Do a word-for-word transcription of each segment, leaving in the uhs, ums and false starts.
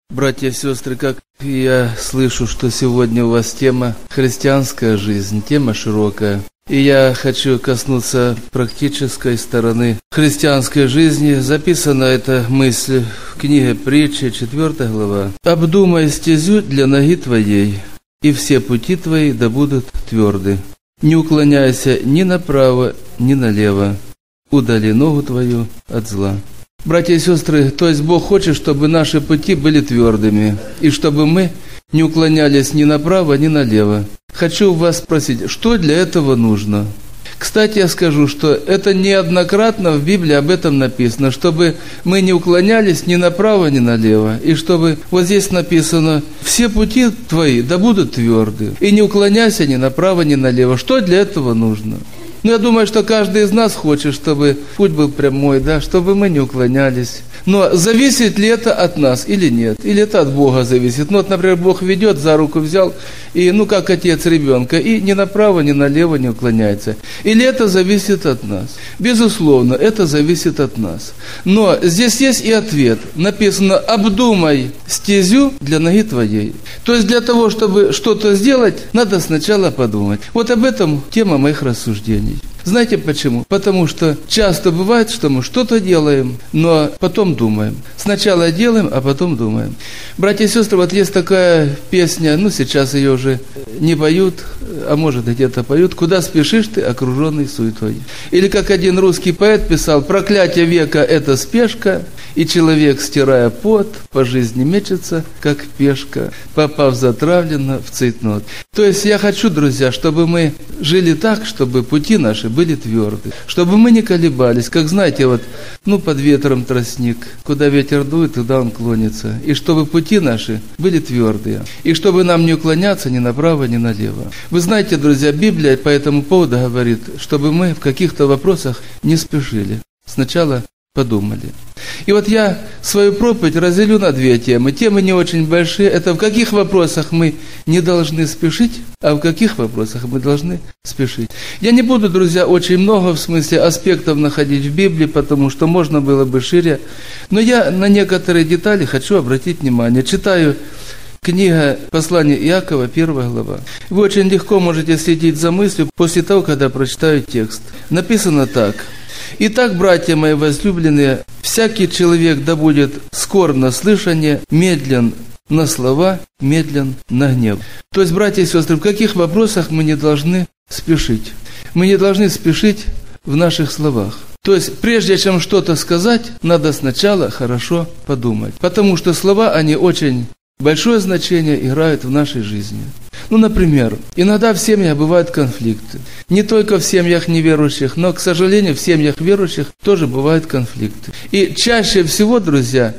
Братья и сестры, как я слышу, что сегодня у вас тема «Христианская жизнь», тема широкая. И я хочу коснуться практической стороны христианской жизни. Записана эта мысль в книге Притчи, четвёртая глава. «Обдумай стезю для ноги твоей, и все пути твои да будут тверды. Не уклоняйся ни направо, ни налево. Удали ногу твою от зла». Братья и сестры, то есть Бог хочет, чтобы наши пути были твердыми, и чтобы мы не уклонялись ни направо, ни налево. Хочу вас спросить, что для этого нужно? Кстати, я скажу, что это неоднократно в Библии об этом написано, чтобы мы не уклонялись ни направо, ни налево. И чтобы вот здесь написано, все пути твои да будут тверды, и не уклоняйся ни направо, ни налево. Что для этого нужно? Ну, я думаю, что каждый из нас хочет, чтобы путь был прямой, да, чтобы мы не уклонялись. Но зависит ли это от нас или нет? Или это от Бога зависит? Ну, вот, например, Бог ведет, за руку взял, и, ну, как отец ребенка, и ни направо, ни налево не уклоняется. Или это зависит от нас? Безусловно, это зависит от нас. Но здесь есть и ответ. Написано, обдумай стезю для ноги твоей. То есть для того, чтобы что-то сделать, надо сначала подумать. Вот об этом тема моих рассуждений. Знаете почему? Потому что часто бывает, что мы что-то делаем, но потом думаем. Сначала делаем, а потом думаем. Братья и сестры, вот есть такая песня, ну сейчас ее уже не поют, а может где-то поют. «Куда спешишь ты, окруженный суетой?» Или как один русский поэт писал, «Проклятие века – это спешка, и человек, стирая пот, по жизни мечется, как пешка, попав затравленно в цейтнот». То есть я хочу, друзья, чтобы мы жили так, чтобы пути наши были тверды, чтобы мы не колебались, как, знаете, вот, ну, под ветром тростник, куда ветер дует, туда он клонится, и чтобы пути наши были твердые, и чтобы нам не уклоняться ни направо, ни налево. Вы знаете, друзья, Библия по этому поводу говорит, чтобы мы в каких-то вопросах не спешили, сначала подумали. И вот я свою проповедь разделю на две темы. Темы не очень большие. Это в каких вопросах мы не должны спешить, а в каких вопросах мы должны спешить. Я не буду, друзья, очень много в смысле аспектов находить в Библии, потому что можно было бы шире. Но я на некоторые детали хочу обратить внимание. Читаю книга послания Иакова, первая глава. Вы очень легко можете следить за мыслью после того, когда прочитаю текст. Написано так. «Итак, братья мои возлюбленные, всякий человек да будет скор на слышание, медлен на слова, медлен на гнев». То есть, братья и сестры, в каких вопросах мы не должны спешить? Мы не должны спешить в наших словах. То есть, прежде чем что-то сказать, надо сначала хорошо подумать. Потому что слова, они очень большое значение играют в нашей жизни. Ну, например, иногда в семьях бывают конфликты. Не только в семьях неверующих, но, к сожалению, в семьях верующих тоже бывают конфликты. И чаще всего, друзья,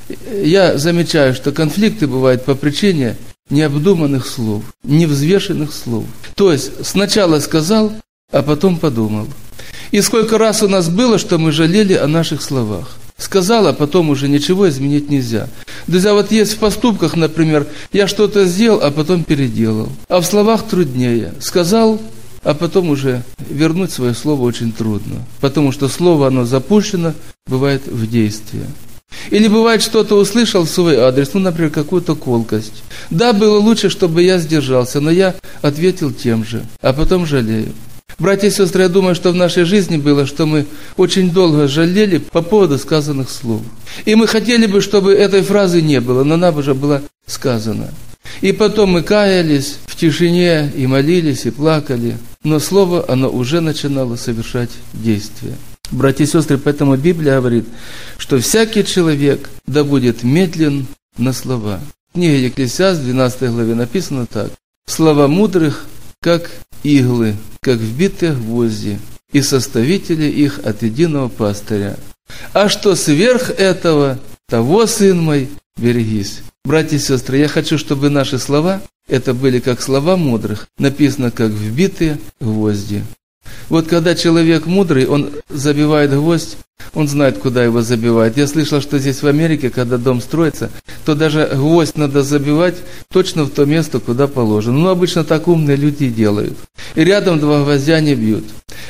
я замечаю, что конфликты бывают по причине необдуманных слов, невзвешенных слов. То есть сначала сказал, а потом подумал. И сколько раз у нас было, что мы жалели о наших словах. Сказал, а потом уже ничего изменить нельзя. Друзья, вот есть в поступках, например, я что-то сделал, а потом переделал. А в словах труднее. Сказал, а потом уже вернуть свое слово очень трудно. Потому что слово, оно запущено, бывает в действии. Или бывает, что-то услышал в свой адрес, ну, например, какую-то колкость. Да, было лучше, чтобы я сдержался, но я ответил тем же, а потом жалею. Братья и сестры, я думаю, что в нашей жизни было, что мы очень долго жалели по поводу сказанных слов. И мы хотели бы, чтобы этой фразы не было, но она уже была сказана. И потом мы каялись в тишине, и молились, и плакали. Но слово, оно уже начинало совершать действие. Братья и сестры, поэтому Библия говорит, что всякий человек да будет медлен на слова. В книге Екклесиаст, в двенадцатой главе написано так. «Слова мудрых, как иглы, как вбитые гвозди, и составители их от единого пастыря. А что сверх этого, того, сын мой, берегись». Братья и сестры, я хочу, чтобы наши слова, это были как слова мудрых, написано как вбитые гвозди. Вот когда человек мудрый, он забивает гвоздь, он знает, куда его забивать. Я слышал, что здесь в Америке, когда дом строится, то даже гвоздь надо забивать точно в то место, куда положено. Ну, обычно так умные люди делают. И рядом два гвоздя не бьют.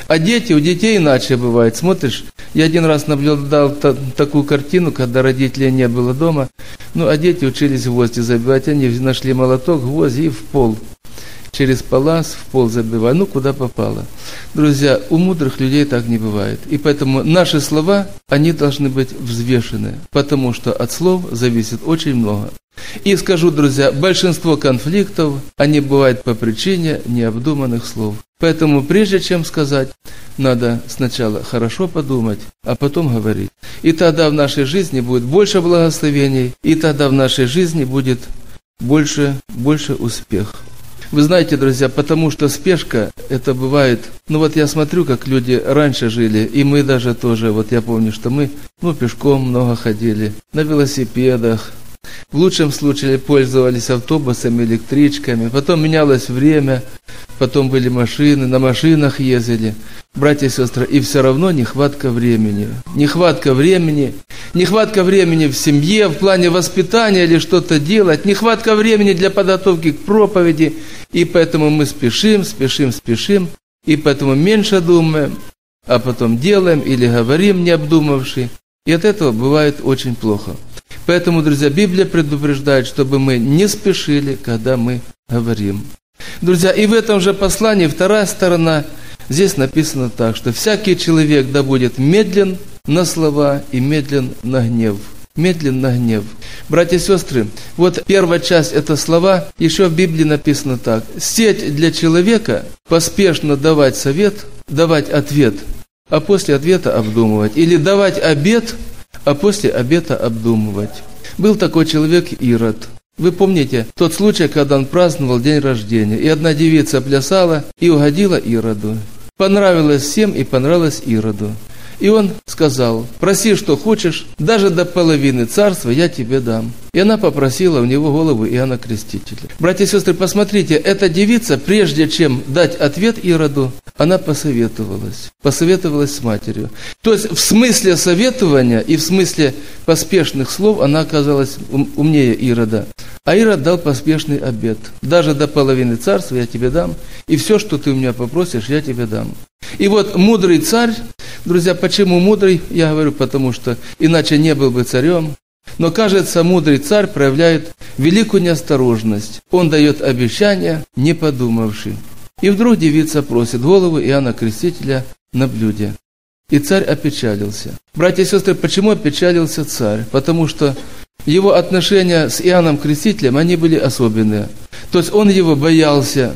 А дети, у детей иначе бывает. Смотришь, я один раз наблюдал та, такую картину, когда родителей не было дома, ну, а дети учились гвозди забивать. Они нашли молоток, гвозди и в пол. Через палас в пол забивать, ну, куда попало. Друзья, у мудрых людей так не бывает. И поэтому наши слова, они должны быть взвешены, потому что от слов зависит очень много. И скажу, друзья, большинство конфликтов, они бывают по причине необдуманных слов. Поэтому прежде чем сказать, надо сначала хорошо подумать, а потом говорить. И тогда в нашей жизни будет больше благословений, и тогда в нашей жизни будет больше, больше успеха. Вы знаете, друзья, потому что спешка, это бывает, ну вот я смотрю, как люди раньше жили, и мы даже тоже, вот я помню, что мы, ну, пешком много ходили, на велосипедах, в лучшем случае пользовались автобусами, электричками, потом менялось время, потом были машины, на машинах ездили, братья и сестры, и все равно нехватка времени. Нехватка времени, нехватка времени в семье, в плане воспитания или что-то делать, нехватка времени для подготовки к проповеди, и поэтому мы спешим, спешим, спешим, и поэтому меньше думаем, а потом делаем или говорим, не обдумавши, и от этого бывает очень плохо. Поэтому, друзья, Библия предупреждает, чтобы мы не спешили, когда мы говорим. Друзья, и в этом же послании вторая сторона, здесь написано так, что всякий человек да будет медлен на слова и медлен на гнев. Медлен на гнев. Братья и сестры, вот первая часть это слова, еще в Библии написано так. Сеть для человека поспешно давать совет, давать ответ, а после ответа обдумывать. Или давать обет, а после обета обдумывать. Был такой человек Ирод. Вы помните тот случай, когда он праздновал день рождения, и одна девица плясала и угодила Ироду. Понравилось всем и понравилось Ироду. И он сказал: проси, что хочешь, даже до половины царства я тебе дам. И она попросила у него голову Иоанна Крестителя. Братья и сестры, посмотрите, эта девица, прежде чем дать ответ Ироду, она посоветовалась. Посоветовалась с матерью. То есть в смысле советования и в смысле поспешных слов она оказалась умнее Ирода. А Ирод дал поспешный обет. Даже до половины царства я тебе дам, и все, что ты у меня попросишь, я тебе дам. И вот мудрый царь, друзья, почему мудрый? Я говорю, потому что иначе не был бы царем. Но, кажется, мудрый царь проявляет великую неосторожность. Он дает обещание, не подумавши. И вдруг девица просит голову Иоанна Крестителя на блюде. И царь опечалился. Братья и сестры, почему опечалился царь? Потому что его отношения с Иоанном Крестителем, они были особенные. То есть он его боялся.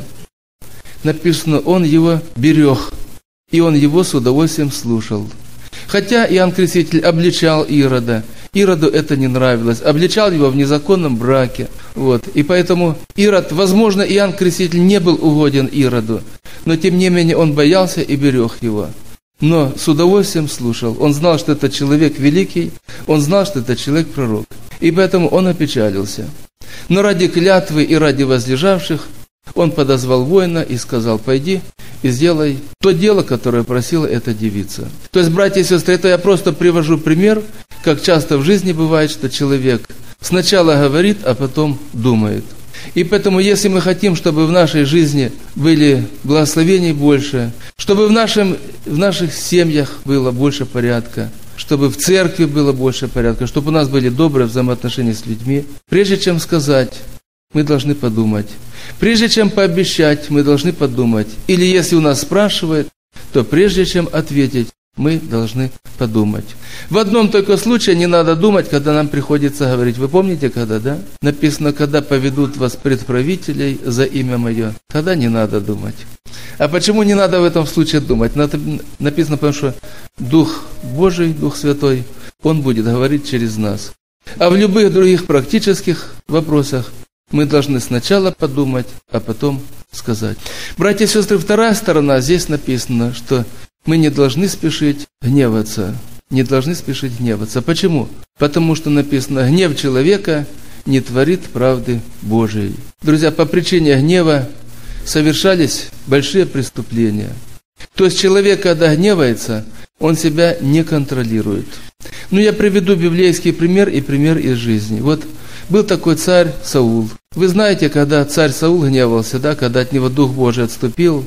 Написано, он его берег. И он его с удовольствием слушал. Хотя Иоанн Креститель обличал Ирода, Ироду это не нравилось, обличал его в незаконном браке. Вот. И поэтому Ирод, возможно, Иоанн Креститель не был угоден Ироду, но тем не менее он боялся и берег его. Но с удовольствием слушал. Он знал, что это человек великий, он знал, что это человек-пророк. И поэтому он опечалился. Но ради клятвы и ради возлежавших он подозвал воина и сказал: пойди и сделай то дело, которое просила эта девица. То есть, братья и сестры, это я просто привожу пример, как часто в жизни бывает, что человек сначала говорит, а потом думает. И поэтому, если мы хотим, чтобы в нашей жизни были благословений больше, чтобы в, нашем, в наших семьях было больше порядка, чтобы в церкви было больше порядка, чтобы у нас были добрые взаимоотношения с людьми, прежде чем сказать, мы должны подумать. Прежде чем пообещать, мы должны подумать. Или если у нас спрашивают, то прежде чем ответить, мы должны подумать. В одном только случае не надо думать, когда нам приходится говорить. Вы помните, когда, да? Написано, когда поведут вас пред правителей за имя мое, тогда не надо думать. А почему не надо в этом случае думать? Написано, потому что Дух Божий, Дух Святой, Он будет говорить через нас. А в любых других практических вопросах мы должны сначала подумать, а потом сказать. Братья и сестры, вторая сторона, здесь написано, что мы не должны спешить гневаться. Не должны спешить гневаться. Почему? Потому что написано, гнев человека не творит правды Божией. Друзья, по причине гнева совершались большие преступления. То есть человек, когда гневается, он себя не контролирует. Ну, я приведу библейский пример и пример из жизни. Вот был такой царь Саул. Вы знаете, когда царь Саул гневался, да, когда от него Дух Божий отступил,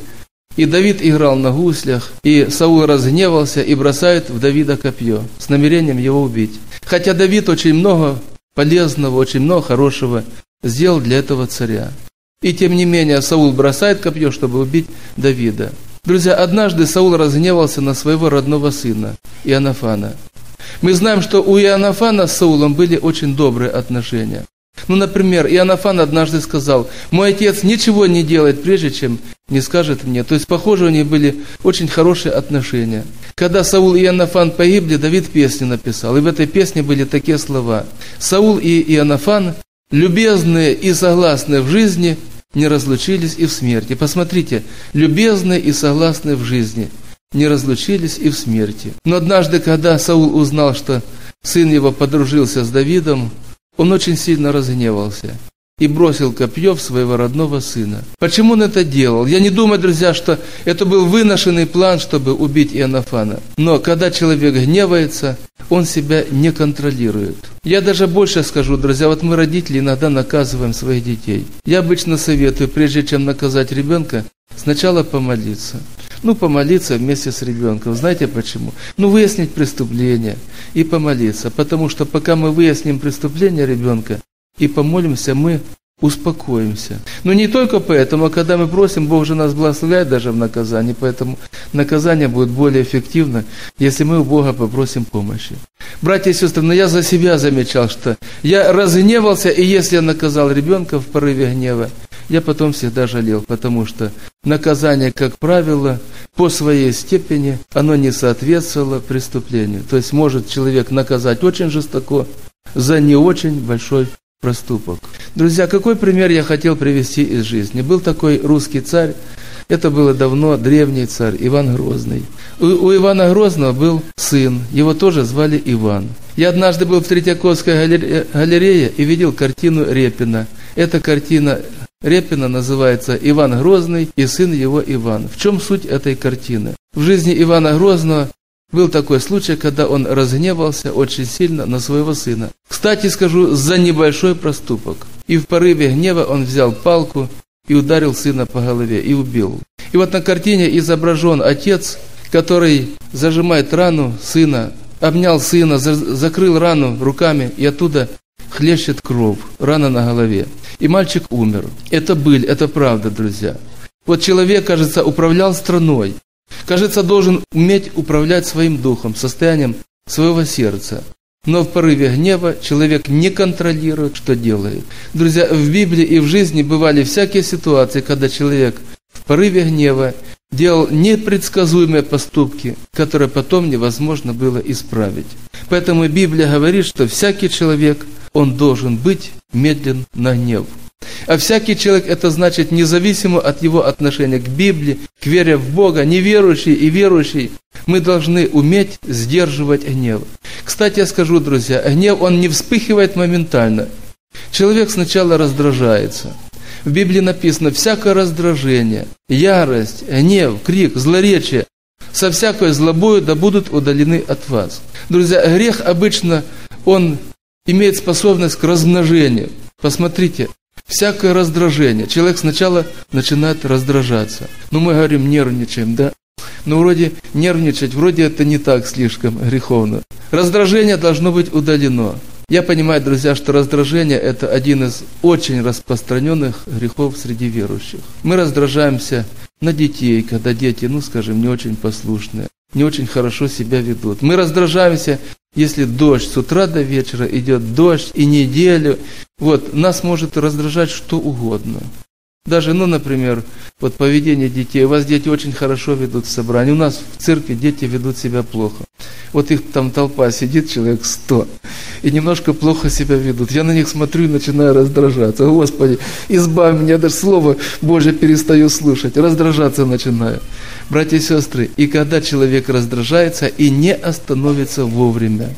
И Давид играл на гуслях, и Саул разгневался и бросает в Давида копье с намерением его убить. Хотя Давид очень много полезного, очень много хорошего сделал для этого царя. И тем не менее Саул бросает копье, чтобы убить Давида. Друзья, однажды Саул разгневался на своего родного сына Иоаннафана. Мы знаем, что у Иоаннафана с Саулом были очень добрые отношения. Ну, например, Иоаннафан однажды сказал: «Мой отец ничего не делает, прежде чем не скажет мне». То есть, похоже, у них были очень хорошие отношения. Когда Саул и Иоаннафан погибли, Давид песню написал. И в этой песне были такие слова: «Саул и Иоаннафан, любезные и согласные в жизни, не разлучились и в смерти». Посмотрите, любезные и согласные в жизни, не разлучились и в смерти. Но однажды, когда Саул узнал, что сын его подружился с Давидом, он очень сильно разгневался и бросил копье в своего родного сына. Почему он это делал? Я не думаю, друзья, что это был выношенный план, чтобы убить Иоаннафана. Но когда человек гневается, он себя не контролирует. Я даже больше скажу, друзья, вот мы, родители, иногда наказываем своих детей. Я обычно советую, прежде чем наказать ребенка, сначала помолиться. Ну, помолиться вместе с ребенком. Знаете почему? Ну, выяснить преступление и помолиться. Потому что пока мы выясним преступление ребенка и помолимся, мы успокоимся. Но не только поэтому, а когда мы просим, Бог же нас благословляет даже в наказании. Поэтому наказание будет более эффективно, если мы у Бога попросим помощи. Братья и сестры, но я за себя замечал, что я разгневался, и если я наказал ребенка в порыве гнева, я потом всегда жалел, потому что наказание, как правило, по своей степени, оно не соответствовало преступлению. То есть может человек наказать очень жестоко за не очень большой проступок. Друзья, какой пример я хотел привести из жизни? Был такой русский царь, это было давно, древний царь, Иван Грозный. У, у Ивана Грозного был сын, его тоже звали Иван. Я однажды был в Третьяковской галерее и видел картину Репина. Эта картина Репина называется «Иван Грозный и сын его Иван». В чем суть этой картины? В жизни Ивана Грозного был такой случай, когда он разгневался очень сильно на своего сына. Кстати скажу, за небольшой проступок. И в порыве гнева он взял палку и ударил сына по голове и убил. И вот на картине изображен отец, который зажимает рану сына, обнял сына, закрыл рану руками, и оттуда хлещет кровь, рана на голове. И мальчик умер. Это быль, это правда, друзья. Вот человек, кажется, управлял страной. Кажется, должен уметь управлять своим духом, состоянием своего сердца. Но в порыве гнева человек не контролирует, что делает. Друзья, в Библии и в жизни бывали всякие ситуации, когда человек в порыве гнева делал непредсказуемые поступки, которые потом невозможно было исправить. Поэтому Библия говорит, что всякий человек, он должен быть медлен на гнев. А всякий человек, это значит независимо от его отношения к Библии, к вере в Бога, неверующий и верующий, мы должны уметь сдерживать гнев. Кстати, я скажу, друзья, гнев, он не вспыхивает моментально. Человек сначала раздражается. В Библии написано: всякое раздражение, ярость, гнев, крик, злоречие, со всякой злобою да будут удалены от вас. Друзья, грех обычно, он имеет способность к размножению. Посмотрите, всякое раздражение. Человек сначала начинает раздражаться. Ну, мы говорим, нервничаем, да? Ну, вроде нервничать, вроде это не так слишком греховно. Раздражение должно быть удалено. Я понимаю, друзья, что раздражение – это один из очень распространенных грехов среди верующих. Мы раздражаемся на детей, когда дети, ну, скажем, не очень послушные, не очень хорошо себя ведут. Мы раздражаемся, если дождь с утра до вечера идет дождь и неделю. Вот, нас может раздражать что угодно. Даже, ну, например, вот поведение детей. У вас дети очень хорошо ведут в собрании. У нас в церкви дети ведут себя плохо. Вот их там толпа сидит, человек сто, и немножко плохо себя ведут. Я на них смотрю и начинаю раздражаться. Господи, избавь меня, даже слово Божье перестаю слушать. Раздражаться начинаю. Братья и сестры, и когда человек раздражается и не остановится вовремя,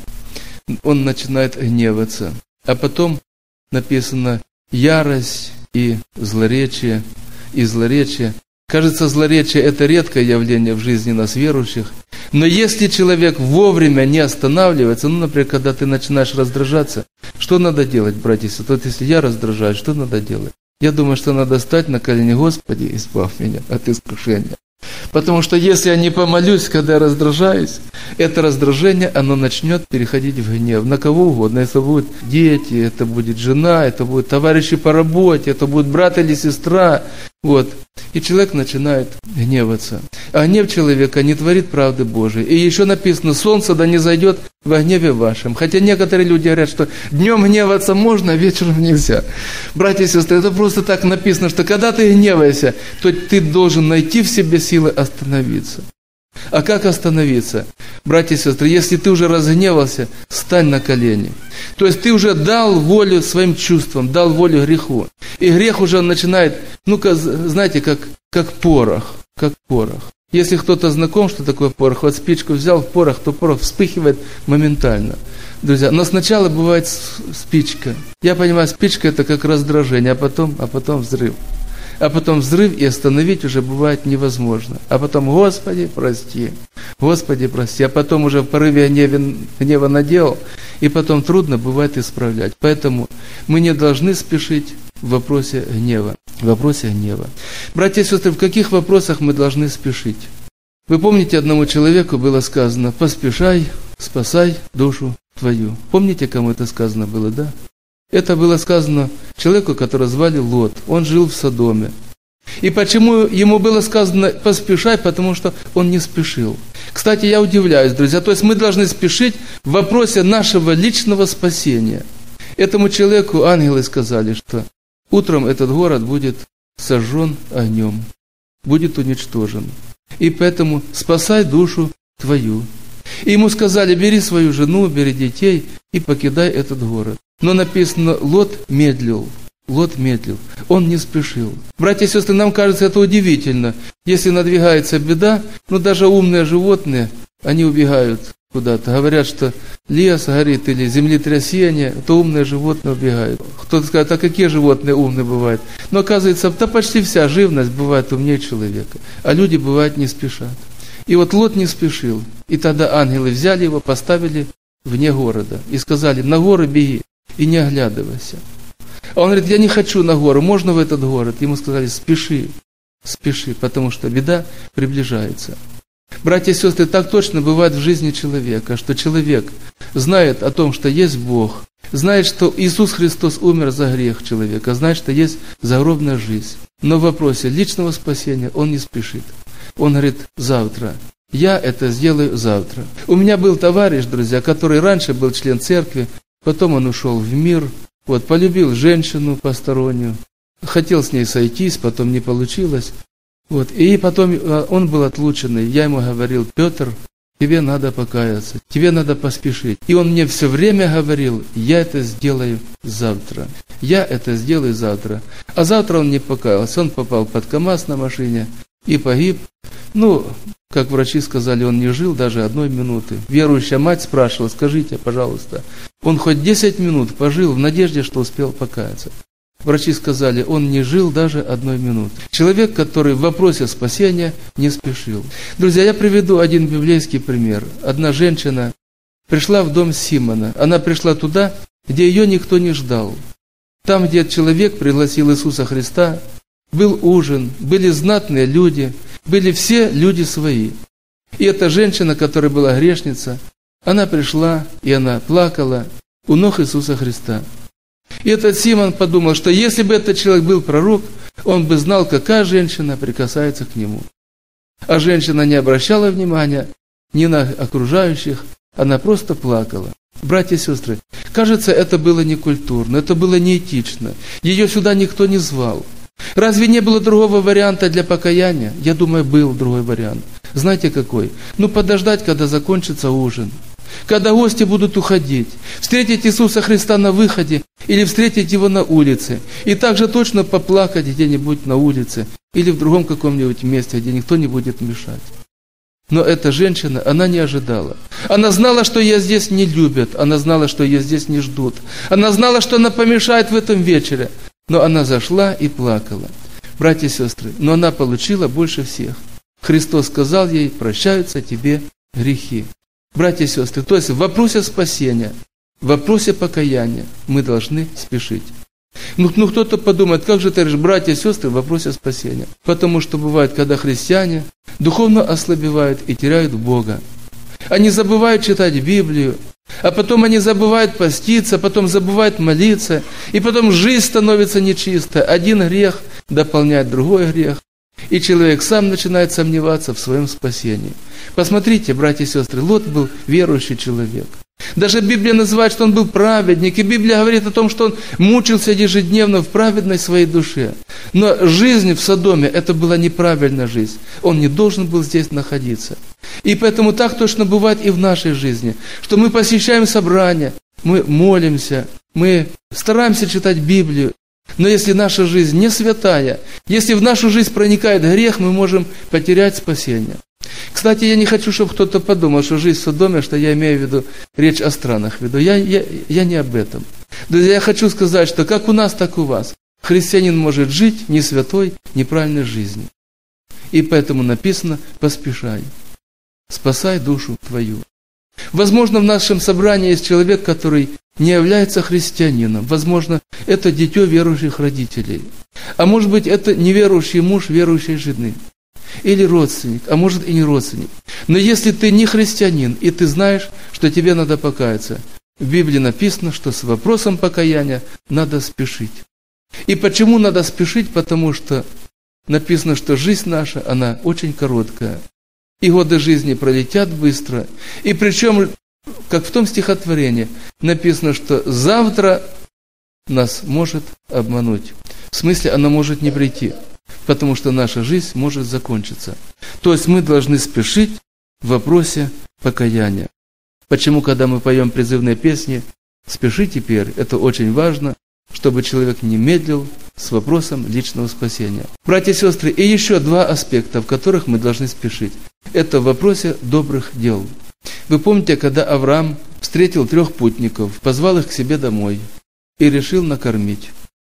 он начинает гневаться. А потом написано ярость и злоречие, и злоречие. Кажется, злоречие – это редкое явление в жизни нас, верующих. Но если человек вовремя не останавливается, ну, например, когда ты начинаешь раздражаться, что надо делать, братья и сестры? Вот если я раздражаюсь, что надо делать? Я думаю, что надо стать на колени: Господи, избавь меня от искушения. Потому что если я не помолюсь, когда я раздражаюсь, это раздражение, оно начнет переходить в гнев. На кого угодно. Это будут дети, это будет жена, это будут товарищи по работе, это будет брат или сестра. Вот. И человек начинает гневаться. А гнев человека не творит правды Божией. И еще написано, солнце да не зайдет во гневе вашем. Хотя некоторые люди говорят, что днем гневаться можно, а вечером нельзя. Братья и сестры, это просто так написано, что когда ты гневаешься, то ты должен найти в себе силы остановиться. А как остановиться? Братья и сестры, если ты уже разгневался, встань на колени. То есть ты уже дал волю своим чувствам, дал волю греху. И грех уже начинает, ну-ка, знаете, как, как порох, как порох. Если кто-то знаком, что такое порох, вот спичку взял в порох, то порох вспыхивает моментально. Друзья, но сначала бывает спичка. Я понимаю, спичка это как раздражение, а потом, а потом взрыв. А потом взрыв, и остановить уже бывает невозможно. А потом, Господи, прости, Господи, прости. А потом уже в порыве гнева, гнева наделал, и потом трудно бывает исправлять. Поэтому мы не должны спешить в вопросе гнева. В вопросе гнева. Братья и сестры, в каких вопросах мы должны спешить? Вы помните, одному человеку было сказано, поспешай, спасай душу твою. Помните, кому это сказано было, да? Это было сказано человеку, которого звали Лот. Он жил в Содоме. И почему ему было сказано поспешай? Потому что он не спешил. Кстати, я удивляюсь, друзья. То есть мы должны спешить в вопросе нашего личного спасения. Этому человеку ангелы сказали, что утром этот город будет сожжен огнем, будет уничтожен. И поэтому спасай душу твою. И ему сказали, бери свою жену, бери детей и покидай этот город. Но написано, Лот медлил, Лот медлил, он не спешил. Братья и сестры, нам кажется это удивительно. Если надвигается беда, ну даже умные животные, они убегают куда-то. Говорят, что лес горит или землетрясение, то умные животные убегают. Кто-то скажет, а какие животные умные бывают? Но оказывается, да почти вся живность бывает умнее человека. А люди бывают не спешат. И вот Лот не спешил. И тогда ангелы взяли его, поставили вне города и сказали, на горы беги и не оглядывайся. А он говорит, я не хочу на гору, можно в этот город? Ему сказали, спеши, спеши, потому что беда приближается. Братья и сестры, так точно бывает в жизни человека, что человек знает о том, что есть Бог, знает, что Иисус Христос умер за грех человека, знает, что есть загробная жизнь. Но в вопросе личного спасения он не спешит. Он говорит, завтра. Я это сделаю завтра. У меня был товарищ, друзья, который раньше был член церкви, потом он ушел в мир, вот, полюбил женщину постороннюю, хотел с ней сойтись, потом не получилось. Вот, и потом он был отлученный. Я ему говорил, Петр, тебе надо покаяться, тебе надо поспешить. И он мне все время говорил, я это сделаю завтра. Я это сделаю завтра. А завтра он не покаялся, он попал под КамАЗ на машине и погиб. Ну, как врачи сказали, он не жил даже одной минуты. Верующая мать спрашивала, скажите, пожалуйста, он хоть десять минут пожил в надежде, что успел покаяться. Врачи сказали, он не жил даже одной минуты. Человек, который в вопросе спасения не спешил. Друзья, я приведу один библейский пример. Одна женщина пришла в дом Симона. Она пришла туда, где ее никто не ждал. Там, где человек пригласил Иисуса Христа, был ужин, были знатные люди, были все люди свои. И эта женщина, которая была грешница, она пришла, и она плакала у ног Иисуса Христа. И этот Симон подумал, что если бы этот человек был пророк, он бы знал, какая женщина прикасается к нему. А женщина не обращала внимания ни на окружающих, она просто плакала. Братья и сестры, кажется, это было некультурно, это было неэтично. Ее сюда никто не звал. Разве не было другого варианта для покаяния? Я думаю, был другой вариант. Знаете какой? Ну, подождать, когда закончится ужин. Когда гости будут уходить. Встретить Иисуса Христа на выходе или встретить Его на улице. И также точно поплакать где-нибудь на улице или в другом каком-нибудь месте, где никто не будет мешать. Но эта женщина, она не ожидала. Она знала, что ее здесь не любят. Она знала, что ее здесь не ждут. Она знала, что она помешает в этом вечере. Но она зашла и плакала. Братья и сестры, но она получила больше всех. Христос сказал ей, прощаются тебе грехи. Братья и сестры, то есть в вопросе спасения, в вопросе покаяния мы должны спешить. Ну, ну кто-то подумает, как же ты говоришь, братья и сестры, в вопросе спасения. Потому что бывает, когда христиане духовно ослабевают и теряют Бога. Они забывают читать Библию, а потом они забывают поститься, потом забывают молиться, и потом жизнь становится нечистая. Один грех дополняет другой грех, и человек сам начинает сомневаться в своем спасении. Посмотрите, братья и сестры, Лот был верующий человек. Даже Библия называет, что он был праведник, и Библия говорит о том, что он мучился ежедневно в праведной своей душе. Но жизнь в Содоме, это была неправильная жизнь. Он не должен был здесь находиться. И поэтому так точно бывает и в нашей жизни, что мы посещаем собрания, мы молимся, мы стараемся читать Библию, но если наша жизнь не святая, если в нашу жизнь проникает грех, мы можем потерять спасение. Кстати, я не хочу, чтобы кто-то подумал, что жизнь в Содоме, что я имею в виду речь о странах веду. Я, я, я не об этом. Друзья, я хочу сказать, что как у нас, так и у вас. Христианин может жить не святой, неправильной жизнью. И поэтому написано: поспешай, спасай душу твою. Возможно, в нашем собрании есть человек, который не является христианином. Возможно, это дитё верующих родителей. А может быть, это неверующий муж верующей жены. Или родственник, а может и не родственник. Но если ты не христианин, и ты знаешь, что тебе надо покаяться, в Библии написано, что с вопросом покаяния надо спешить. И почему надо спешить? Потому что написано, что жизнь наша, она очень короткая. И годы жизни пролетят быстро. И причем, как в том стихотворении, написано, что завтра нас может обмануть. В смысле, она может не прийти. Потому что наша жизнь может закончиться. То есть мы должны спешить в вопросе покаяния. Почему, когда мы поем призывные песни, спеши теперь, это очень важно, чтобы человек не медлил с вопросом личного спасения. Братья и сестры, и еще два аспекта, в которых мы должны спешить. Это в вопросе добрых дел. Вы помните, когда Авраам встретил трех путников, позвал их к себе домой и решил накормить.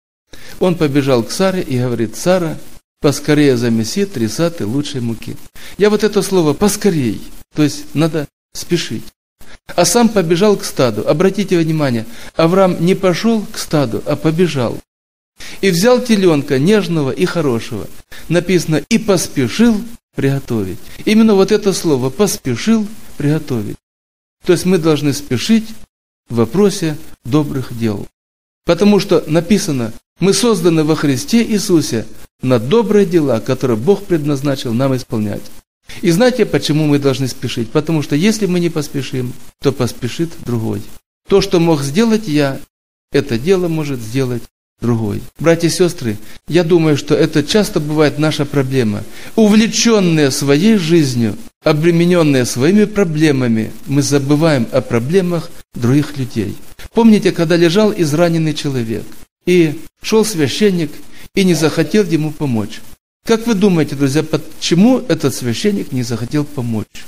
Он побежал к Саре и говорит: Сара, поскорее замеси три саты лучшей муки. Я вот это слово «поскорей», то есть надо спешить. А сам побежал к стаду. Обратите внимание, Авраам не пошел к стаду, а побежал. И взял теленка нежного и хорошего. Написано: и поспешил приготовить. Именно вот это слово «поспешил приготовить». То есть мы должны спешить в вопросе добрых дел. Потому что написано: мы созданы во Христе Иисусе на добрые дела, которые Бог предназначил нам исполнять. И знаете, почему мы должны спешить? Потому что если мы не поспешим, то поспешит другой. То, что мог сделать я, это дело может сделать другой. Братья и сестры, я думаю, что это часто бывает наша проблема. Увлеченные своей жизнью, обремененные своими проблемами, мы забываем о проблемах других людей. Помните, когда лежал израненный человек, и шел священник и не захотел ему помочь? Как вы думаете, друзья, почему этот священник не захотел помочь?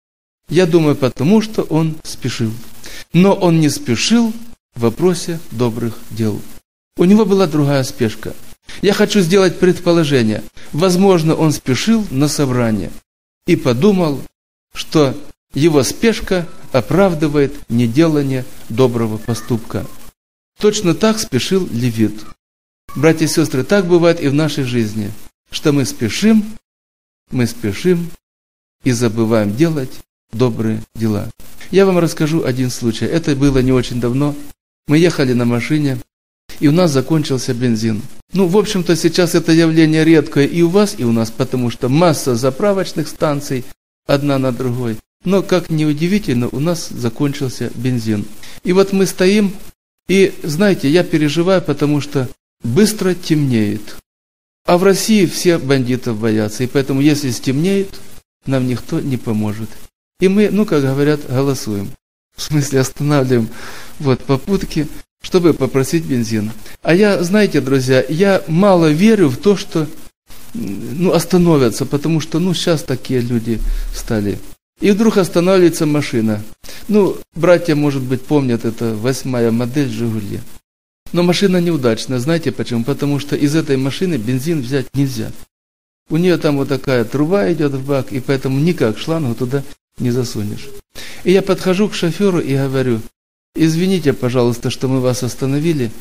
Я думаю, потому что он спешил. Но он не спешил в вопросе добрых дел. У него была другая спешка. Я хочу сделать предположение. Возможно, он спешил на собрание и подумал, что его спешка оправдывает неделание доброго поступка. Точно так спешил левит. Братья и сестры, так бывает и в нашей жизни, что мы спешим, мы спешим и забываем делать добрые дела. Я вам расскажу один случай. Это было не очень давно. Мы ехали на машине, и у нас закончился бензин. Ну, в общем-то, сейчас это явление редкое и у вас, и у нас, потому что масса заправочных станций, одна на другой. Но, как ни удивительно, у нас закончился бензин. И вот мы стоим, и, знаете, я переживаю, потому что быстро темнеет. А в России все бандитов боятся, и поэтому, если стемнеет, нам никто не поможет. И мы, ну, как говорят, голосуем. В смысле, останавливаем вот попутки, чтобы попросить бензин. А я, знаете, друзья, я мало верю в то, что ну, остановятся, потому что ну, сейчас такие люди стали. И вдруг останавливается машина. Ну, братья, может быть, помнят, это восьмая модель «Жигули». Но машина неудачная. Знаете почему? Потому что из этой машины бензин взять нельзя. У нее там вот такая труба идет в бак, и поэтому никак шлангу туда не засунешь. И я подхожу к шоферу и говорю: извините, пожалуйста, что мы вас остановили.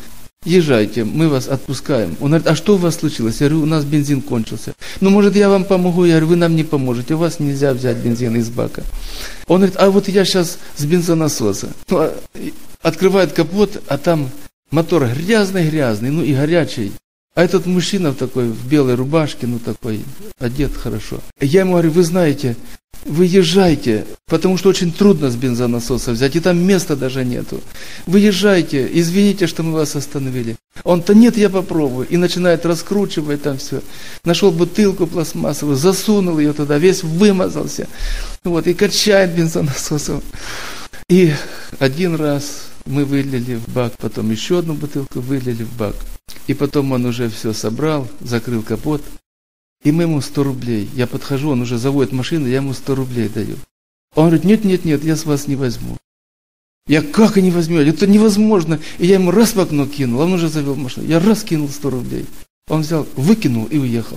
езжайте, мы вас отпускаем. Он говорит, а что у вас случилось? Я говорю, у нас бензин кончился. Ну, может, я вам помогу? Я говорю, вы нам не поможете, у вас нельзя взять бензин из бака. Он говорит, а вот я сейчас с бензонасоса. Ну, открывает капот, а там мотор грязный-грязный, ну и горячий. А этот мужчина в такой, в белой рубашке, ну такой, одет хорошо. Я ему говорю, вы знаете, вы езжайте, потому что очень трудно с бензонасоса взять, и там места даже нету. Вы езжайте, извините, что мы вас остановили. Он-то нет, я попробую. И начинает раскручивать там все. Нашел бутылку пластмассовую, засунул ее туда, весь вымазался. Вот, и качает бензонасосом. И один раз мы вылили в бак, потом еще одну бутылку вылили в бак. И потом он уже все собрал, закрыл капот. И мы ему сто рублей. Я подхожу, он уже заводит машину, я ему сто рублей даю. Он говорит, нет, нет, нет, я с вас не возьму. Я как и не возьму? Это невозможно. И я ему раз в окно кинул, он уже завел машину. Я раз кинул сто рублей. Он взял, выкинул и уехал.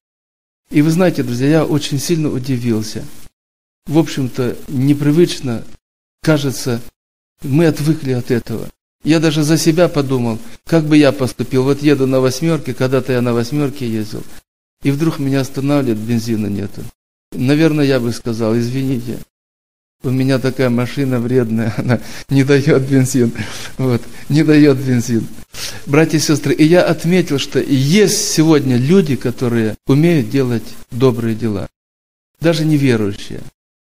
И вы знаете, друзья, я очень сильно удивился. В общем-то, непривычно, кажется, мы отвыкли от этого. Я даже за себя подумал, как бы я поступил. Вот еду на восьмерке, когда-то я на восьмерке ездил. И вдруг меня останавливает, бензина нету. Наверное, я бы сказал, извините, у меня такая машина вредная, она не дает бензин. Вот, не дает бензин. Братья и сестры, и я отметил, что есть сегодня люди, которые умеют делать добрые дела. Даже неверующие.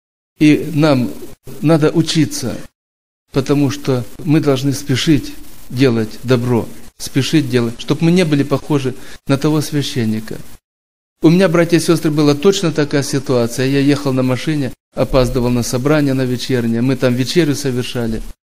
И нам надо учиться, потому что мы должны спешить делать добро. Спешить делать, чтобы мы не были похожи на того священника. У меня, братья и сестры, была точно такая ситуация. Я ехал на машине, опаздывал на собрание на вечернее. Мы там вечерю совершали.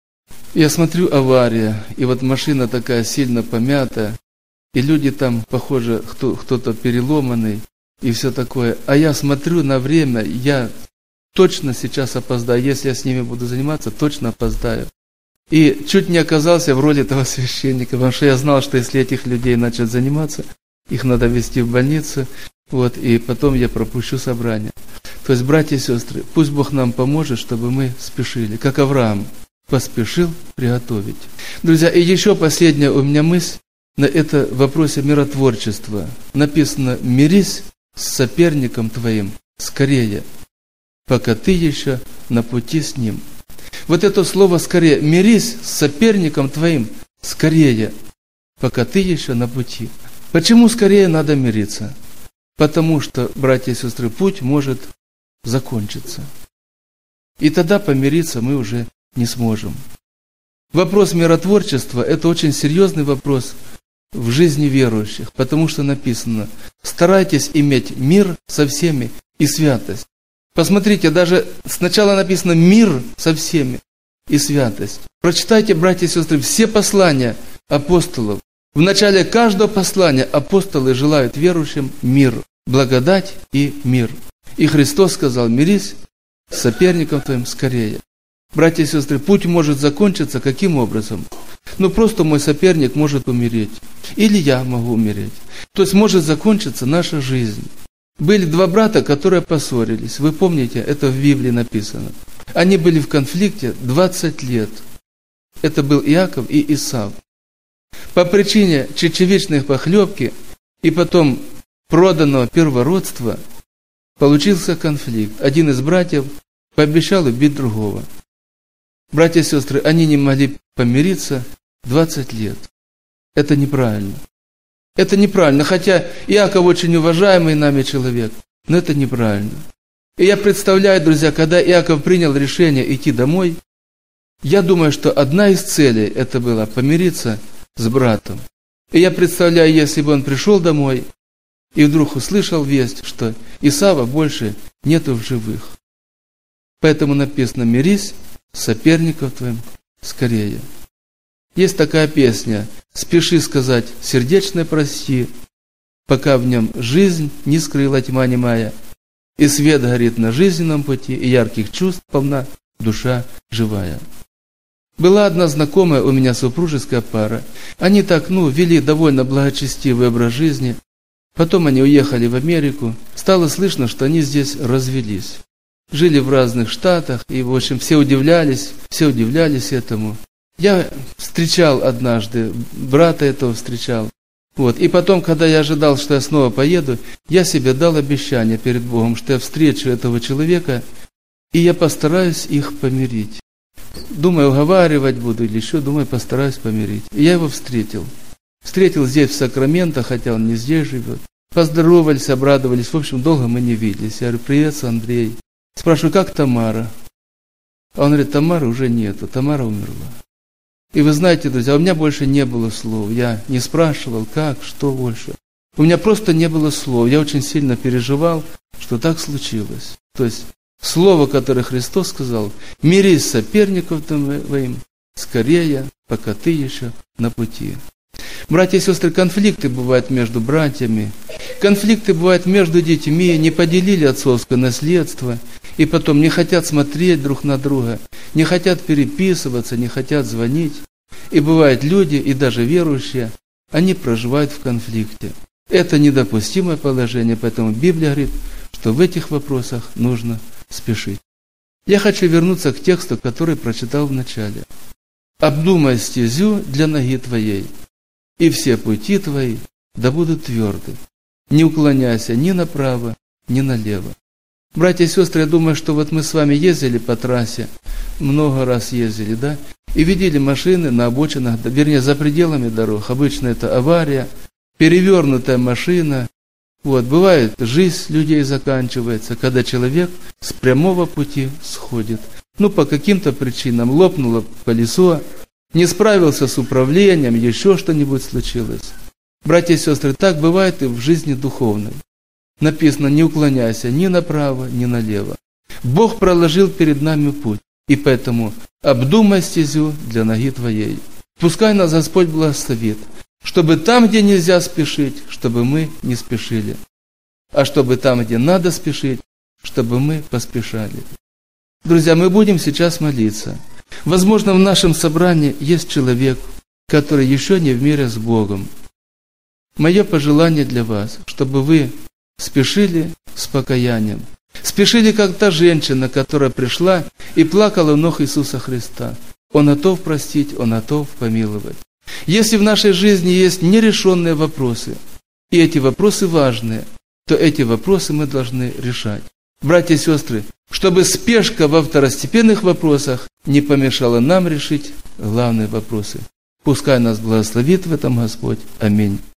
Я смотрю, авария. И вот машина такая сильно помятая. И люди там, похоже, кто, кто-то переломанный. И все такое. А я смотрю на время, я точно сейчас опоздаю. Если я с ними буду заниматься, точно опоздаю. И чуть не оказался в роли этого священника. Потому что я знал, что если этих людей начать заниматься, их надо везти в больницу. Вот, и потом я пропущу собрание. То есть, братья и сестры, пусть Бог нам поможет, чтобы мы спешили, как Авраам поспешил приготовить. Друзья, и еще последняя у меня мысль, на это в вопросе миротворчества. Написано, мирись с соперником твоим скорее, пока ты еще на пути с ним. Вот это слово скорее, мирись с соперником твоим скорее, пока ты еще на пути. Почему скорее надо мириться? Потому что, братья и сестры, путь может закончиться. И тогда помириться мы уже не сможем. Вопрос миротворчества – это очень серьезный вопрос в жизни верующих, потому что написано, старайтесь иметь мир со всеми и святость. Посмотрите, даже сначала написано мир со всеми и святость. Прочитайте, братья и сестры, все послания апостолов. В начале каждого послания апостолы желают верующим мир, благодать и мир. И Христос сказал, мирись с соперником твоим скорее. Братья и сестры, путь может закончиться каким образом? Ну, просто мой соперник может умереть. Или я могу умереть. То есть может закончиться наша жизнь. Были два брата, которые поссорились. Вы помните, это в Библии написано. Они были в конфликте двадцать лет. Это был Иаков и Исав. По причине чечевичной похлебки и потом проданного первородства получился конфликт. Один из братьев пообещал убить другого. Братья и сестры, они не могли помириться двадцать лет. Это неправильно. Это неправильно, хотя Иаков очень уважаемый нами человек, но это неправильно. И я представляю, друзья, когда Иаков принял решение идти домой, я думаю, что одна из целей это было помириться с братом. И я представляю, если бы он пришел домой и вдруг услышал весть, что Исава больше нету в живых. Поэтому написано, мирись с соперником твоим скорее. Есть такая песня, спеши сказать сердечное прости, пока в нем жизнь не скрыла тьма немая, и свет горит на жизненном пути, и ярких чувств полна душа живая. Была одна знакомая у меня супружеская пара. Они так, ну, вели довольно благочестивый образ жизни. Потом они уехали в Америку. Стало слышно, что они здесь развелись. Жили в разных штатах, и, в общем, все удивлялись, все удивлялись этому. Я встречал однажды, брата этого встречал. Вот. И потом, когда я ожидал, что я снова поеду, я себе дал обещание перед Богом, что я встречу этого человека, и я постараюсь их помирить. Думаю, уговаривать буду или еще, думаю, постараюсь помирить. И я его встретил. Встретил здесь, в Сакраменто, хотя он не здесь живет. Поздоровались, обрадовались. В общем, долго мы не виделись. Я говорю, привет, Андрей. Спрашиваю, как Тамара? А он говорит, Тамары уже нету, Тамара умерла. И вы знаете, друзья, у меня больше не было слов. Я не спрашивал, как, что больше. У меня просто не было слов. Я очень сильно переживал, что так случилось. То есть, слово, которое Христос сказал, мирись с соперником твоим, скорее, пока ты еще на пути. Братья и сестры, конфликты бывают между братьями, конфликты бывают между детьми, не поделили отцовское наследство, и потом не хотят смотреть друг на друга, не хотят переписываться, не хотят звонить. И бывают люди, и даже верующие, они проживают в конфликте. Это недопустимое положение, поэтому Библия говорит, что в этих вопросах нужно спешить. Я хочу вернуться к тексту, который прочитал в начале. «Обдумай стезю для ноги твоей, и все пути твои да будут тверды. Не уклоняйся ни направо, ни налево». Братья и сестры, я думаю, что вот мы с вами ездили по трассе, много раз ездили, да, и видели машины на обочинах, вернее, за пределами дорог. Обычно это авария, перевернутая машина. Вот, бывает, жизнь людей заканчивается, когда человек с прямого пути сходит. Ну, по каким-то причинам лопнуло колесо, не справился с управлением, еще что-нибудь случилось. Братья и сестры, так бывает и в жизни духовной. Написано, не уклоняйся ни направо, ни налево. Бог проложил перед нами путь, и поэтому обдумай стезю для ноги твоей. Пускай нас Господь благословит, чтобы там, где нельзя спешить, чтобы мы не спешили, а чтобы там, где надо спешить, чтобы мы поспешали. Друзья, мы будем сейчас молиться. Возможно, в нашем собрании есть человек, который еще не в мире с Богом. Мое пожелание для вас, чтобы вы спешили с покаянием. Спешили, как та женщина, которая пришла и плакала у ног Иисуса Христа. Он готов простить, Он готов помиловать. Если в нашей жизни есть нерешенные вопросы, и эти вопросы важные, то эти вопросы мы должны решать. Братья и сестры, чтобы спешка во второстепенных вопросах не помешала нам решить главные вопросы. Пускай нас благословит в этом Господь. Аминь.